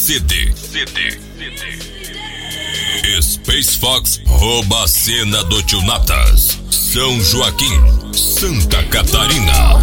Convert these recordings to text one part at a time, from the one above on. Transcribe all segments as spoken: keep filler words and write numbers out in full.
C D. C D. C D. Space Fox rouba a cena do Tio Natas. São Joaquim, Santa Catarina.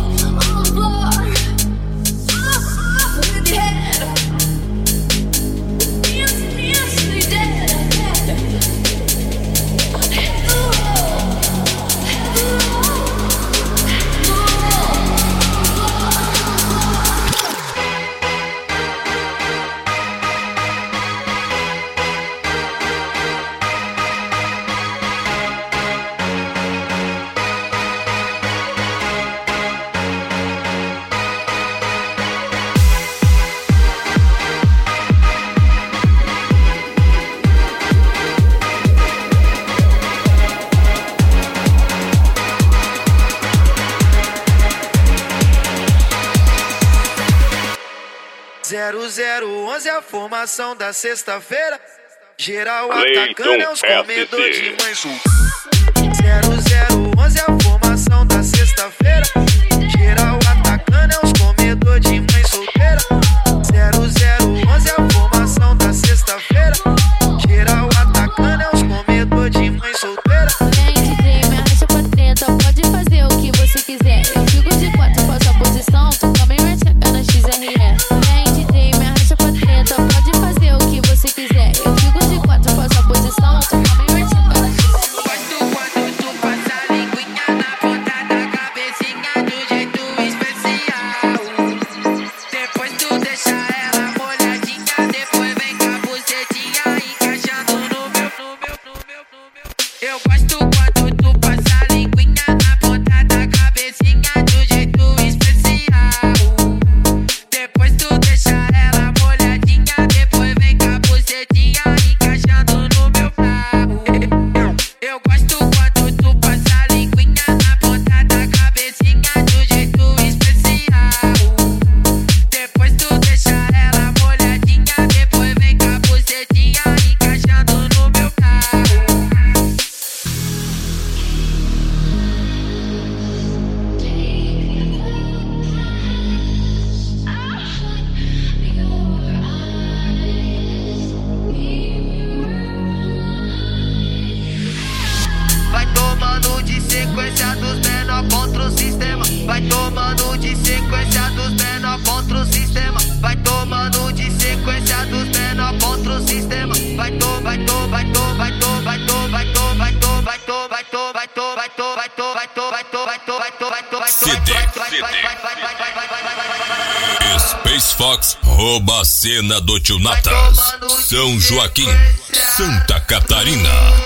zero zero onze a formação da sexta-feira. Geral atacando é os comedores de mãe sul. zero zero onze a formação da sexta-feira. Geral atacando é os comedores de mãe solteira. zero zero onze a formação da sexta-feira. Geral atacando é os comedores de mãe solteira. Vem D J, me arrasta pra treta, pode fazer o que você quiser. Eu fico de quatro, faço a posição, tu também vai chegar na X R E. Pode fazer o que você quiser. Eu fico de quatro, faço a posição. Tu também vai chegar na X R E. Gosto quando tu passa a linguinha na ponta da cabecinha do jeito especial. Depois tu deixa ela molhadinha. Depois vem com a bucetinha encaixando no meu, no meu, no meu, no meu. Eu gosto quando tu passa a linguinha na ponta da cabecinha do jeito especial. Depois tu deixa ela molhadinha. Depois vem com a bucetinha encaixando no meu carro. Eu gosto quando tu passa a linguinha na ponta da cabecinha do jeito especial. Depois tu deixa ela molhadinha. Depois vem com a bucetinha encaixando no meu carro. Vai tomando de sequência dos menor contra o sistema. Vai tomando de sequência dos menor contra o sistema. Vai tomando de sequência dos menor contra o sistema. Vai to, vai to, vai to, vai to, vai to, vai to, vai to, vai to, vai to, vai to, vai to, vai to, vai to, vai to, vai to, vai to, vai to, vai to, C D. Space Fox rouba a cena do Tio Natas. São Joaquim, Santa Catarina.